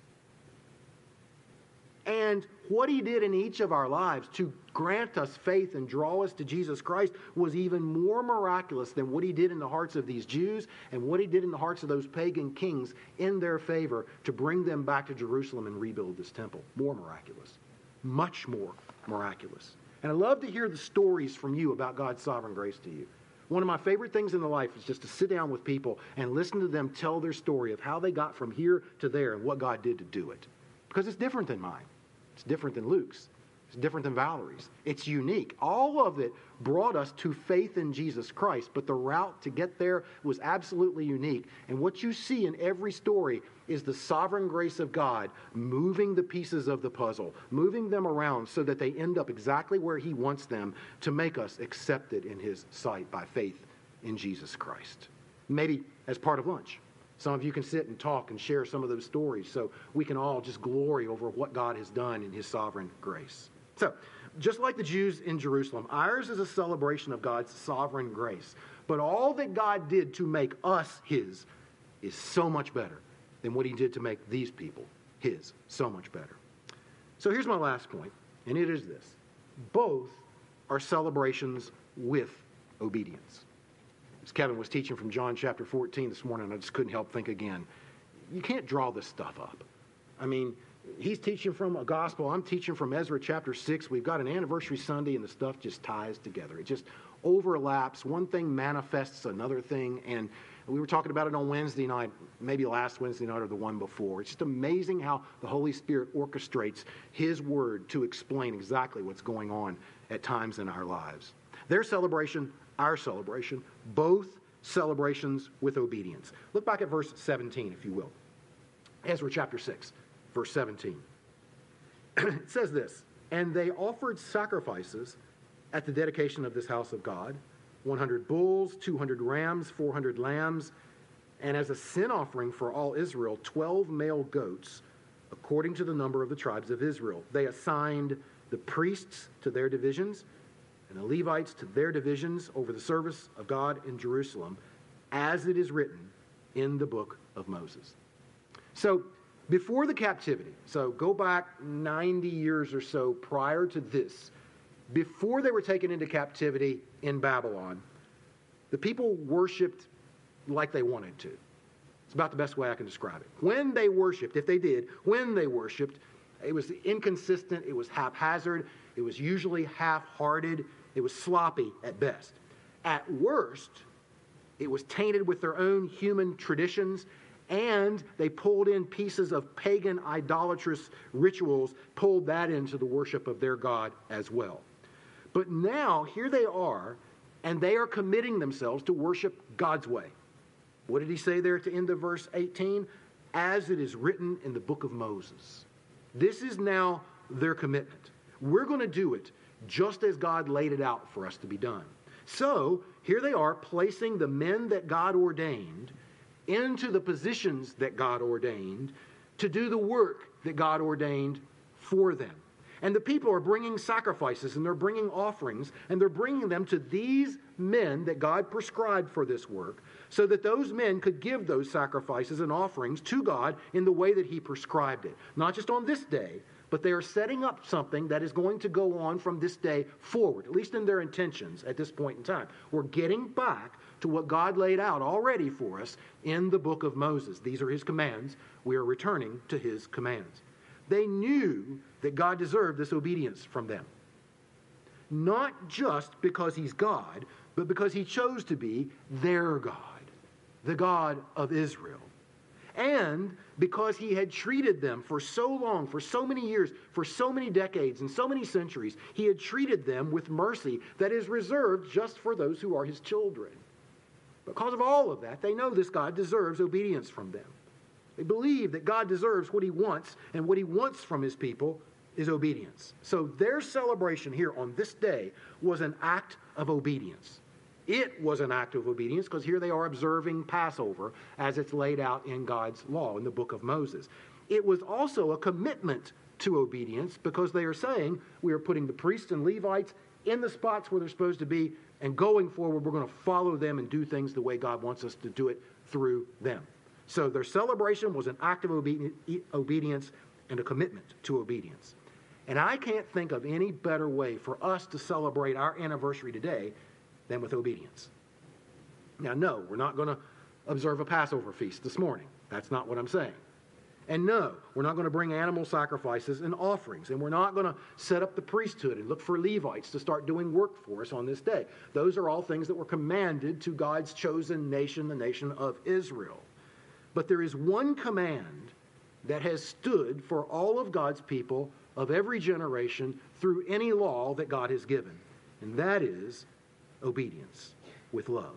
S2: And what he did in each of our lives to grant us faith and draw us to Jesus Christ was even more miraculous than what he did in the hearts of these Jews and what he did in the hearts of those pagan kings in their favor to bring them back to Jerusalem and rebuild this temple. More miraculous. Much more miraculous. And I love to hear the stories from you about God's sovereign grace to you. One of my favorite things in life is just to sit down with people and listen to them tell their story of how they got from here to there and what God did to do it. Because it's different than mine. It's different than Luke's. It's different than Valerie's. It's unique. All of it brought us to faith in Jesus Christ, but the route to get there was absolutely unique. And what you see in every story is the sovereign grace of God moving the pieces of the puzzle, moving them around so that they end up exactly where he wants them to make us accepted in his sight by faith in Jesus Christ. Maybe as part of lunch. Some of you can sit and talk and share some of those stories so we can all just glory over what God has done in his sovereign grace. So, just like the Jews in Jerusalem, ours is a celebration of God's sovereign grace. But all that God did to make us his is so much better than what he did to make these people his. So much better. So here's my last point, and it is this. Both are celebrations with obedience. As Kevin was teaching from John chapter 14 this morning, I just couldn't help think again. You can't draw this stuff up. I mean, he's teaching from a gospel. I'm teaching from Ezra chapter 6. We've got an anniversary Sunday, and the stuff just ties together. It just overlaps. One thing manifests another thing. And we were talking about it on Wednesday night, maybe last Wednesday night or the one before. It's just amazing how the Holy Spirit orchestrates his word to explain exactly what's going on at times in our lives. Their celebration, our celebration, both celebrations with obedience. Look back at verse 17, if you will. Ezra chapter 6, verse 17. It says this, and they offered sacrifices at the dedication of this house of God, 100 bulls, 200 rams, 400 lambs, and as a sin offering for all Israel, 12 male goats, according to the number of the tribes of Israel. They assigned the priests to their divisions, and the Levites to their divisions over the service of God in Jerusalem, as it is written in the book of Moses. So, before the captivity, so go back 90 years or so prior to this, before they were taken into captivity in Babylon, the people worshipped like they wanted to. It's about the best way I can describe it. When they worshipped, if they did, when they worshipped, it was inconsistent, it was haphazard, it was usually half-hearted, it was sloppy at best. At worst, it was tainted with their own human traditions, and they pulled in pieces of pagan idolatrous rituals, pulled that into the worship of their God as well. But now, here they are, and they are committing themselves to worship God's way. What did he say there at the end of verse 18? As it is written in the book of Moses. This is now their commitment. We're going to do it just as God laid it out for us to be done. So, here they are placing the men that God ordained into the positions that God ordained to do the work that God ordained for them. And the people are bringing sacrifices and they're bringing offerings and they're bringing them to these men that God prescribed for this work so that those men could give those sacrifices and offerings to God in the way that he prescribed it. Not just on this day, but they are setting up something that is going to go on from this day forward, at least in their intentions at this point in time. We're getting back to what God laid out already for us in the book of Moses. These are his commands. We are returning to his commands. They knew that God deserved this obedience from them. Not just because he's God, but because he chose to be their God, the God of Israel. And because he had treated them for so long, for so many years, for so many decades and so many centuries, he had treated them with mercy that is reserved just for those who are his children. Because of all of that, they know this God deserves obedience from them. They believe that God deserves what he wants, and what he wants from his people is obedience. So their celebration here on this day was an act of obedience. It was an act of obedience because here they are observing Passover as it's laid out in God's law in the book of Moses. It was also a commitment to obedience because they are saying we are putting the priests and Levites in the spots where they're supposed to be, and going forward we're going to follow them and do things the way God wants us to do it through them. So their celebration was an act of obedience and a commitment to obedience. And I can't think of any better way for us to celebrate our anniversary today than with obedience. Now, no, we're not going to observe a Passover feast this morning. That's not what I'm saying. And no, we're not going to bring animal sacrifices and offerings. And we're not going to set up the priesthood and look for Levites to start doing work for us on this day. Those are all things that were commanded to God's chosen nation, the nation of Israel. But there is one command that has stood for all of God's people of every generation through any law that God has given. And that is obedience with love.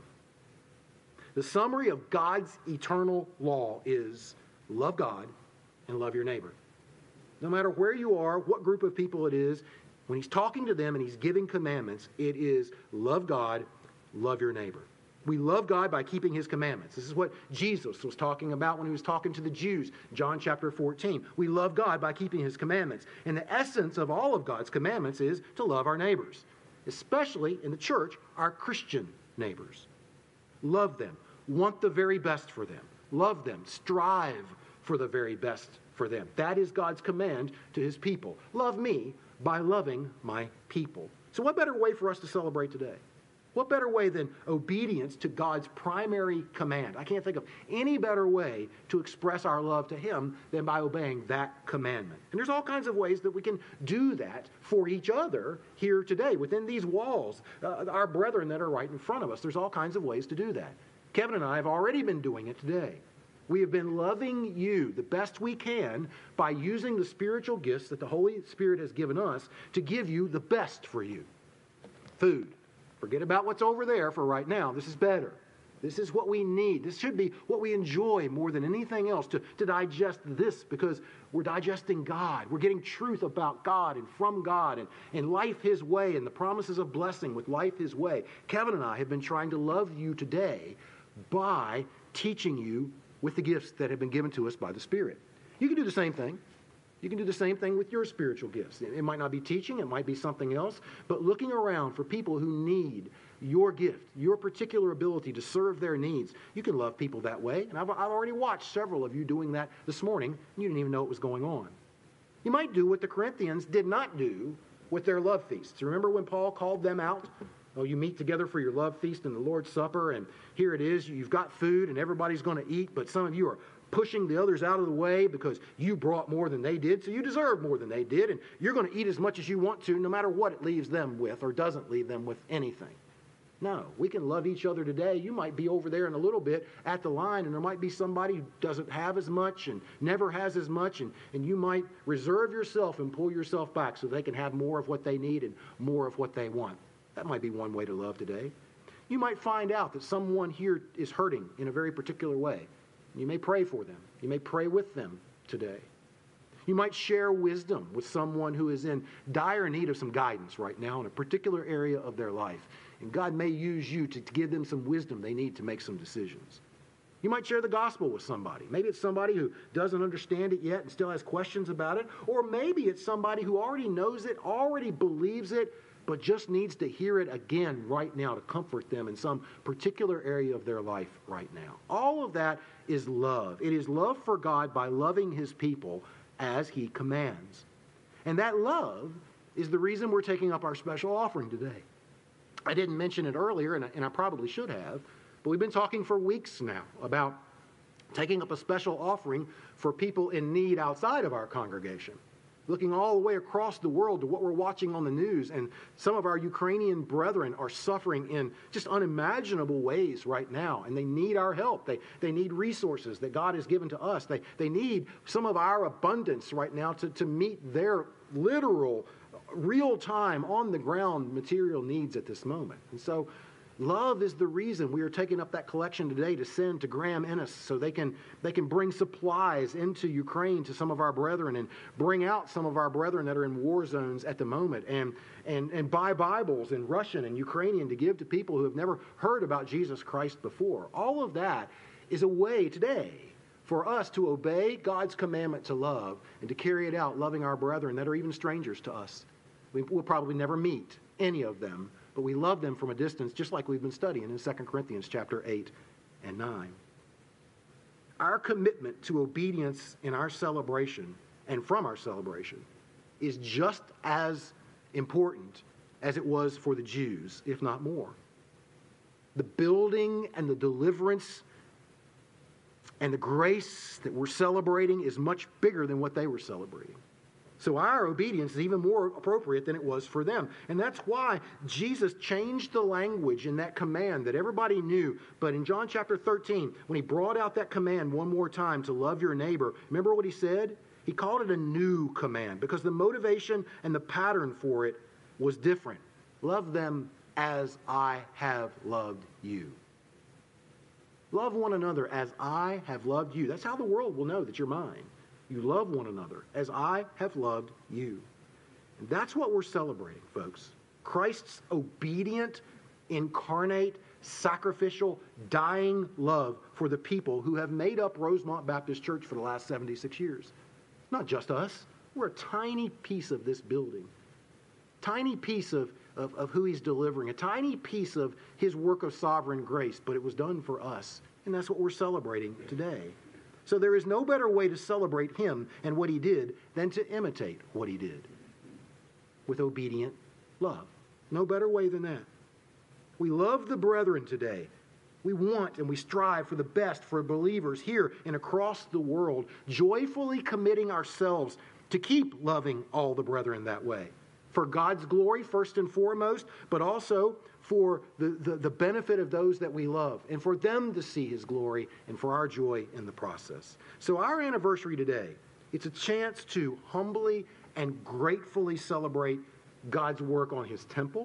S2: The summary of God's eternal law is love God and love your neighbor. No matter where you are, what group of people it is, when he's talking to them and he's giving commandments, it is love God, love your neighbor. We love God by keeping his commandments. This is what Jesus was talking about when he was talking to the Jews, John chapter 14. We love God by keeping his commandments. And the essence of all of God's commandments is to love our neighbors, especially in the church, our Christian neighbors. Love them. Want the very best for them. Love them. Strive for the very best for them. That is God's command to his people. Love me by loving my people. So what better way for us to celebrate today? What better way than obedience to God's primary command? I can't think of any better way to express our love to him than by obeying that commandment. And there's all kinds of ways that we can do that for each other here today within these walls, our brethren that are right in front of us. There's all kinds of ways to do that. Kevin and I have already been doing it today. We have been loving you the best we can by using the spiritual gifts that the Holy Spirit has given us to give you the best for you. Food. Forget about what's over there for right now. This is better. This is what we need. This should be what we enjoy more than anything else, to digest this, because we're digesting God. We're getting truth about God and from God and life his way and the promises of blessing with life his way. Kevin and I have been trying to love you today by teaching you with the gifts that have been given to us by the Spirit. You can do the same thing. You can do the same thing with your spiritual gifts. It might not be teaching, it might be something else, but looking around for people who need your gift, your particular ability to serve their needs. You can love people that way, and I've already watched several of you doing that this morning, and you didn't even know it was going on. You might do what the Corinthians did not do with their love feasts. Remember when Paul called them out? Oh, you meet together for your love feast and the Lord's Supper, and here it is, you've got food and everybody's going to eat, but some of you are pushing the others out of the way because you brought more than they did, so you deserve more than they did, and you're going to eat as much as you want to, no matter what it leaves them with or doesn't leave them with anything. No, we can love each other today. You might be over there in a little bit at the line, and there might be somebody who doesn't have as much and never has as much, and you might reserve yourself and pull yourself back so they can have more of what they need and more of what they want. That might be one way to love today. You might find out that someone here is hurting in a very particular way. You may pray for them. You may pray with them today. You might share wisdom with someone who is in dire need of some guidance right now in a particular area of their life. And God may use you to give them some wisdom they need to make some decisions. You might share the gospel with somebody. Maybe it's somebody who doesn't understand it yet and still has questions about it. Or maybe it's somebody who already knows it, already believes it, but just needs to hear it again right now to comfort them in some particular area of their life right now. All of that is love. It is love for God by loving his people as he commands. And that love is the reason we're taking up our special offering today. I didn't mention it earlier, and I probably should have, but we've been talking for weeks now about taking up a special offering for people in need outside of our congregation, looking all the way across the world to what we're watching on the news. And some of our Ukrainian brethren are suffering in just unimaginable ways right now, and they need our help. They need resources that God has given to us. They need some of our abundance right now to meet their literal, real-time, on-the-ground material needs at this moment. And so love is the reason we are taking up that collection today to send to Graham Ennis so they can bring supplies into Ukraine to some of our brethren and bring out some of our brethren that are in war zones at the moment and buy Bibles in Russian and Ukrainian to give to people who have never heard about Jesus Christ before. All of that is a way today for us to obey God's commandment to love and to carry it out, loving our brethren that are even strangers to us. We'll probably never meet any of them, but we love them from a distance, just like we've been studying in 2 Corinthians chapter 8 and 9. Our commitment to obedience in our celebration and from our celebration is just as important as it was for the Jews, if not more. The building and the deliverance and the grace that we're celebrating is much bigger than what they were celebrating. So our obedience is even more appropriate than it was for them. And that's why Jesus changed the language in that command that everybody knew. But in John chapter 13, when he brought out that command one more time to love your neighbor, remember what he said? He called it a new command because the motivation and the pattern for it was different. Love them as I have loved you. Love one another as I have loved you. That's how the world will know that you're mine. You love one another as I have loved you. And that's what we're celebrating, folks. Christ's obedient, incarnate, sacrificial, dying love for the people who have made up Rosemont Baptist Church for the last 76 years. Not just us. We're a tiny piece of this building. Tiny piece of who he's delivering. A tiny piece of his work of sovereign grace. But it was done for us. And that's what we're celebrating today. So there is no better way to celebrate him and what he did than to imitate what he did with obedient love. No better way than that. We love the brethren today. We want and we strive for the best for believers here and across the world, joyfully committing ourselves to keep loving all the brethren that way. For God's glory, first and foremost, but also for the benefit of those that we love, and for them to see his glory, and for our joy in the process. So our anniversary today, it's a chance to humbly and gratefully celebrate God's work on his temple,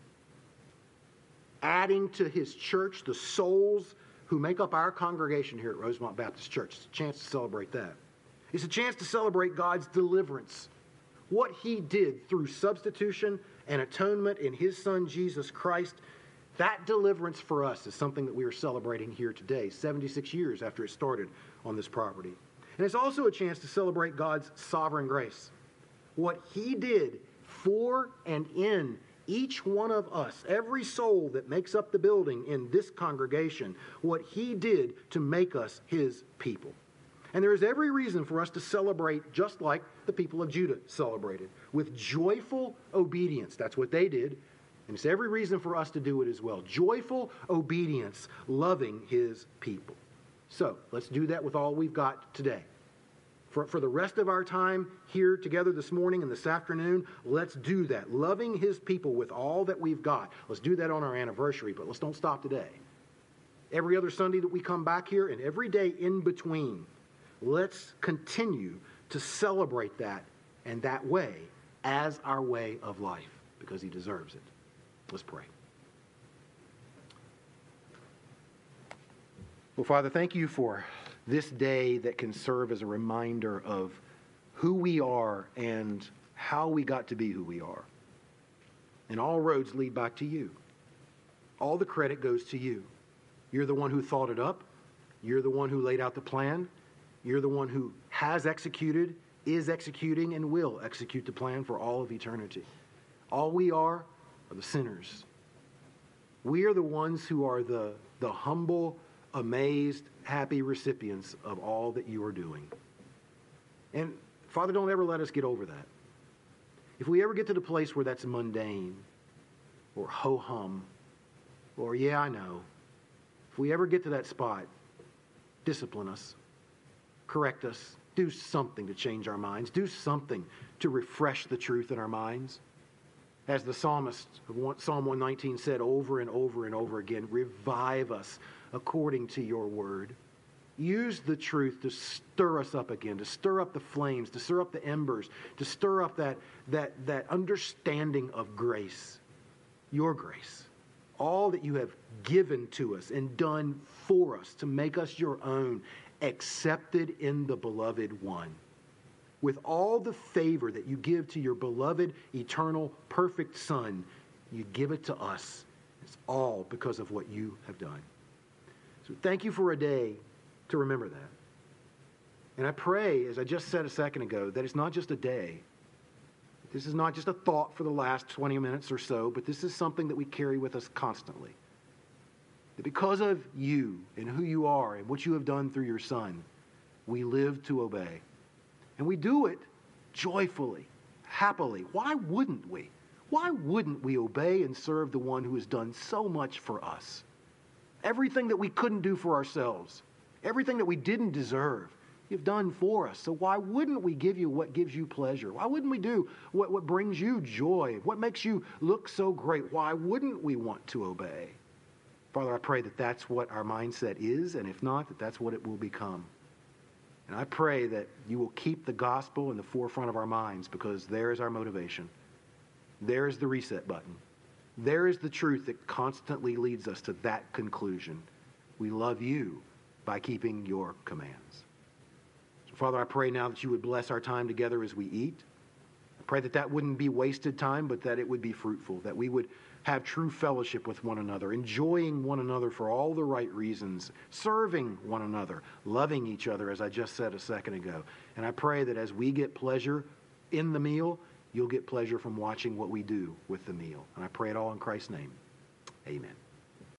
S2: adding to his church the souls who make up our congregation here at Rosemont Baptist Church. It's a chance to celebrate that. It's a chance to celebrate God's deliverance. What he did through substitution and atonement in his Son, Jesus Christ, that deliverance for us is something that we are celebrating here today, 76 years after it started on this property. And it's also a chance to celebrate God's sovereign grace. What he did for and in each one of us, every soul that makes up the building in this congregation, what he did to make us his people. And there is every reason for us to celebrate just like the people of Judah celebrated, with joyful obedience. That's what they did. And it's every reason for us to do it as well. Joyful obedience, loving his people. So let's do that with all we've got today. For the rest of our time here together this morning and this afternoon, let's do that. Loving his people with all that we've got. Let's do that on our anniversary, but let's don't stop today. Every other Sunday that we come back here and every day in between, let's continue to celebrate that and that way as our way of life because he deserves it. Let's pray. Well, Father, thank you for this day that can serve as a reminder of who we are and how we got to be who we are. And all roads lead back to you. All the credit goes to you. You're the one who thought it up. You're the one who laid out the plan. You're the one who has executed, is executing, and will execute the plan for all of eternity. All we are the sinners. We are the ones who are the humble, amazed, happy recipients of all that you are doing. And Father, don't ever let us get over that. If we ever get to the place where that's mundane or ho-hum or yeah, I know, if we ever get to that spot, discipline us, correct us, do something to change our minds, do something to refresh the truth in our minds. As the psalmist of Psalm 119 said over and over and over again, revive us according to your word. Use the truth to stir us up again, to stir up the flames, to stir up the embers, to stir up that understanding of grace, your grace, all that you have given to us and done for us to make us your own, accepted in the beloved one. With all the favor that you give to your beloved, eternal, perfect Son, you give it to us. It's all because of what you have done. So thank you for a day to remember that. And I pray, as I just said a second ago, that it's not just a day. This is not just a thought for the last 20 minutes or so, but this is something that we carry with us constantly. That because of you and who you are and what you have done through your Son, we live to obey. And we do it joyfully, happily. Why wouldn't we? Why wouldn't we obey and serve the one who has done so much for us? Everything that we couldn't do for ourselves, everything that we didn't deserve, you've done for us. So why wouldn't we give you what gives you pleasure? Why wouldn't we do what brings you joy? What makes you look so great? Why wouldn't we want to obey? Father, I pray that that's what our mindset is, and if not, that that's what it will become. And I pray that you will keep the gospel in the forefront of our minds, because there is our motivation. There is the reset button. There is the truth that constantly leads us to that conclusion. We love you by keeping your commands. So, Father, I pray now that you would bless our time together as we eat. I pray that that wouldn't be wasted time, but that it would be fruitful, that we would have true fellowship with one another, enjoying one another for all the right reasons, serving one another, loving each other, as I just said a second ago. And I pray that as we get pleasure in the meal, you'll get pleasure from watching what we do with the meal. And I pray it all in Christ's name. Amen.